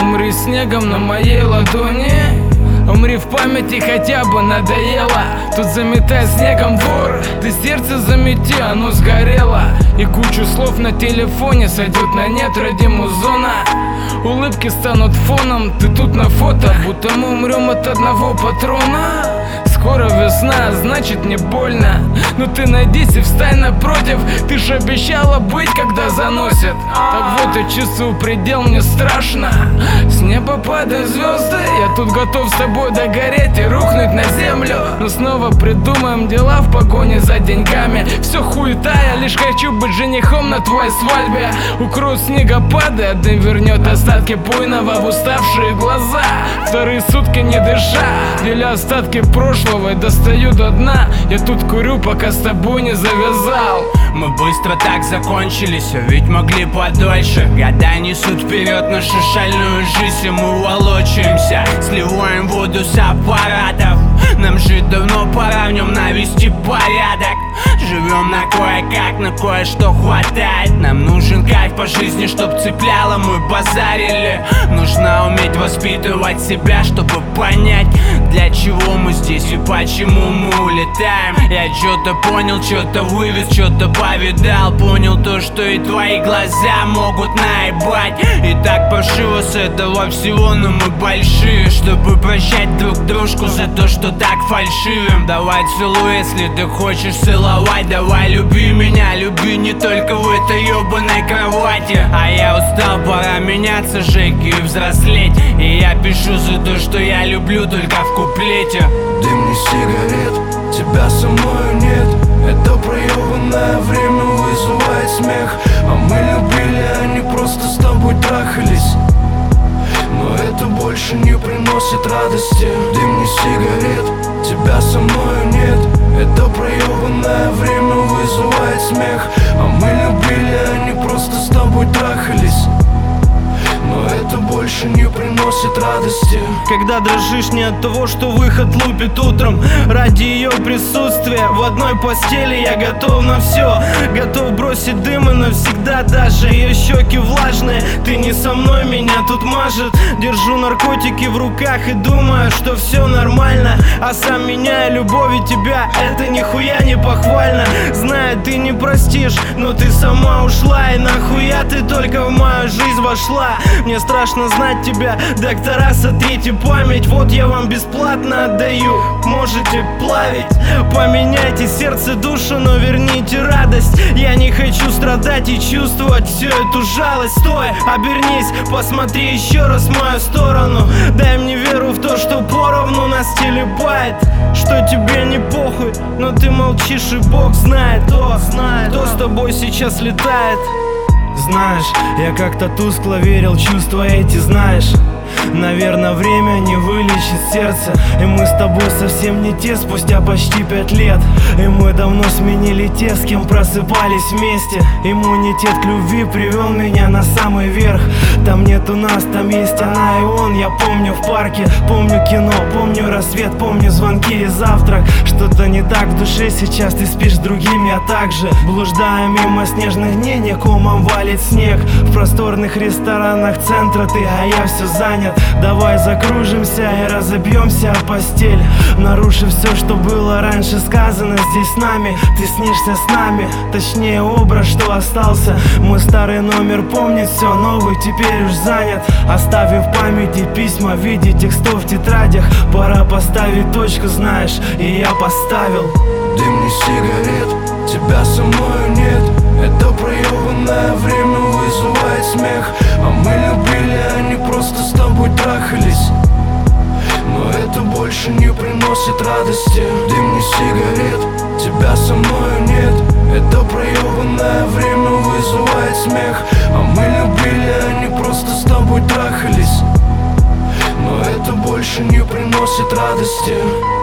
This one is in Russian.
Умри снегом на моей ладони, умри в памяти, хотя бы надоело. Тут заметай снегом двор, ты сердце замети, оно сгорело. И кучу слов на телефоне сойдет на нет ради музона. Улыбки станут фоном, ты тут на фото, будто мы умрем от одного патрона. Скоро весна, значит не больно, но ты найдись и встань напротив. Ты ж обещала быть, когда заносит. Так вот я чувствую предел, мне страшно. С неба падают звезды, я тут готов с тобой догореть и рухнуть на землю. Но снова придумаем дела в погоне за деньгами. Все хуета, я лишь хочу быть женихом на твоей свадьбе. Укроют снегопады, а дым вернет остатки буйного в уставшие глаза. Вторые сутки не дыша, деля остатки прошлого и достаю до дна. Я тут курю, пока с тобой не завязал. Мы быстро так закончились, ведь могли подольше. Года несут вперед нашу шальную жизнь, и мы волочаемся, сливаем воду с аппаратов. Нам жить давно пора, в нем навести порядок. Живем на кое-как, на кое-что хватает. Нам нужен кайф по жизни, чтоб цепляло, мы базарили. Нужно уметь воспитывать себя, чтобы понять, для чего мы здесь и почему мы улетаем. Я что-то понял, что-то вывез, что-то повидал. Понял то, что и твои глаза могут наебать. И так паршиво с этого всего, но мы большие, чтобы прощать друг дружку за то, что так фальшивим. Давай целуй, если ты хочешь целовать. Давай люби меня, люби не только в этой ебаной кровати. А я устал, пора меняться, Жеки, и взрослеть. И я пишу за то, что я люблю, только в куплете. Дым не сигарет, тебя со мною нет. Это проебанное время вызывает смех. А мы любили, а не просто с тобой трахались. Но это больше не приносит радости. Дым не сигарет, тебя со мною нет. Это проебанное время вызывает смех. А мы любили, а не просто с тобой трахались. Но это больше не приносит радости. Когда дрожишь не от того, что выход лупит утром. Ради ее присутствия в одной постели я готов на все. Готов бросить дым и навсегда, даже ее щеки влажные. Ты не со мной, меня тут мажет. Держу наркотики в руках и думаю, что все нормально. А сам меняю любовь и тебя, это нихуя не похвально. Знаю, ты не простишь, но ты сама ушла. И нахуя ты только в мою жизнь вошла? Мне страшно знать тебя, доктора, сотрите память. Вот я вам бесплатно отдаю, можете плавить. Поменяйте сердце, душу, но верните радость. Я не хочу страдать и чувствовать всю эту жалость. Стой, обернись, посмотри еще раз в мою сторону. Дай мне веру в то, что поровну нас телепает. Что тебе не похуй, но ты молчишь, и Бог знает, кто с тобой сейчас летает. Знаешь, я как-то тускло верил, чувства эти знаешь. Наверное, время не вылечит сердце. И мы с тобой совсем не те спустя почти 5 лет. И мы давно сменили те, с кем просыпались вместе. Иммунитет к любви привел меня на самый верх. Там нет у нас, там есть она и он. Я помню в парке, помню кино, помню рассвет, помню звонки и завтрак. Что-то не так в душе сейчас, ты спишь с другими, я также. Блуждая мимо снежных дней, не комом валит снег. В просторных ресторанах центра ты, а я все занят. Давай закружимся и разобьемся о постель, нарушив все, что было раньше сказано здесь с нами. Ты снишься с нами, точнее образ, что остался. Мой старый номер помнит все, новый теперь уж занят. Оставив в памяти письма в виде текстов в тетрадях. Пора поставить точку, знаешь, и я поставил. Дым не сигарет, тебя со мною нет. Это проебанное время вызывает смех. А мы любили, а не просто с тобой трахались. Но это больше не приносит радости. Дым не сигарет, тебя со мною нет. Это проебанное время вызывает смех. А мы любили, а не просто с тобой трахались. Но это больше не приносит радости.